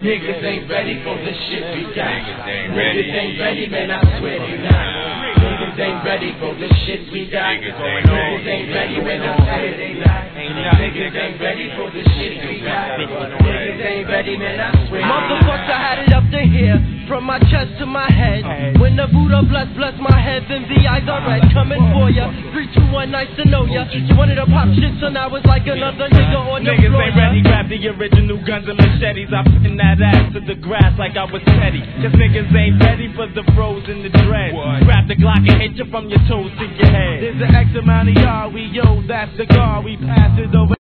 Niggas ain't ready for the shit we got. Niggas ain't ready, man, I swear they not. Niggas ain't ready for the shit we got. Niggas ain't ready, man, I swear they not. Niggas ain't ready for the shit we got. Niggas ain't ready, man, I swear. Motherfucker, I had it up to here, from my chest to my head. When the Buddha bless my head, then the eyes are red. Coming for ya, 3, 2, 1, nice to know ya. You wanted to pop shit, so now it's like another nigga on the Niggas floor. ain't ready, grab the original guns and machetes. I pin that ass to the grass like I was petty. Cause niggas ain't ready for the froze and the dread. Grab the Glock and hit you from your toes to your head. There's an X amount of y'all, we yo, that's the guard. We pass it over.